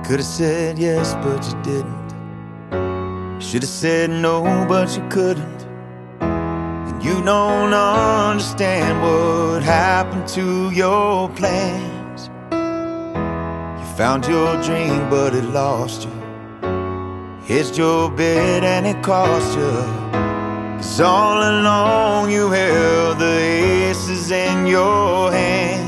Could've said yes, but you didn't. Should've said no, but you couldn't. And you don't understand what happened to your plans. You found your dream, but it lost you. Hedged your bet and it cost you. 'Cause all along you held the aces in your hand.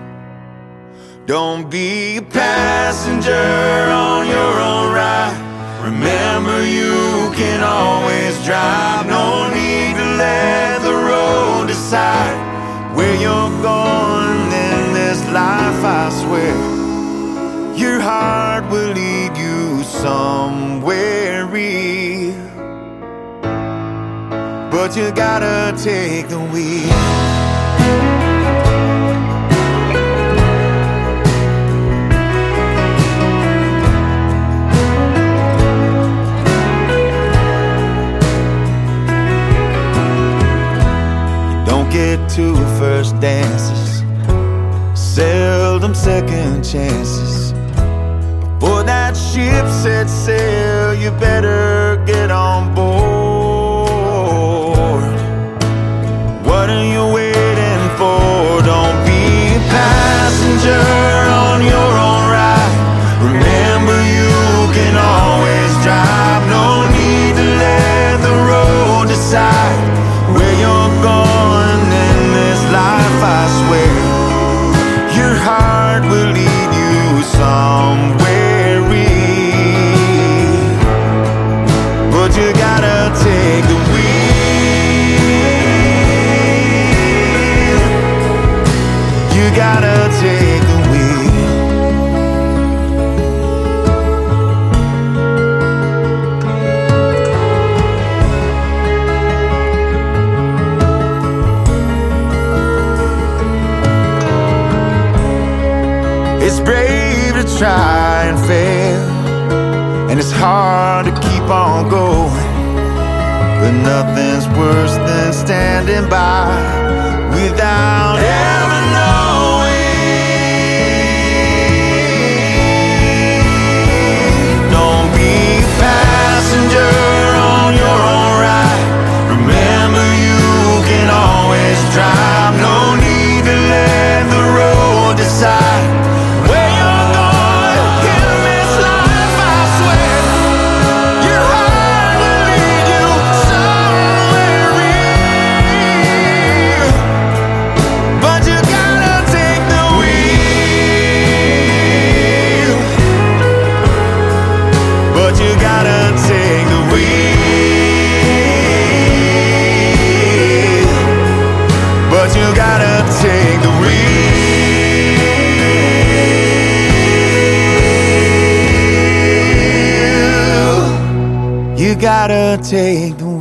Don't be a passenger on your own ride. Remember, you can always drive. No need to let the road decide where you're going in this life, I swear. Your heart will lead you somewhere real, but you gotta take the wheel. Get two first dances, seldom second chances. Before that ship sets sail, you better get on board. What are you waiting for? Don't be a passenger on your own ride. Remember, you can always drive. No need to let the road decide where you're going in this life, I swear. Your heart will lead you somewhere real, but you gotta take the wheel. You gotta take the wheel. It's brave to try and fail, and it's hard to keep on going, but nothing's worse than standing by without ever knowing. Don't be a passenger on your own ride. Remember, you can always drive. No need to let the road decide where you're going in this life, I swear. Your heart will lead you somewhere real, but you gotta take the wheel. But you gotta take the wheel. But you gotta take the wheel. You gotta take the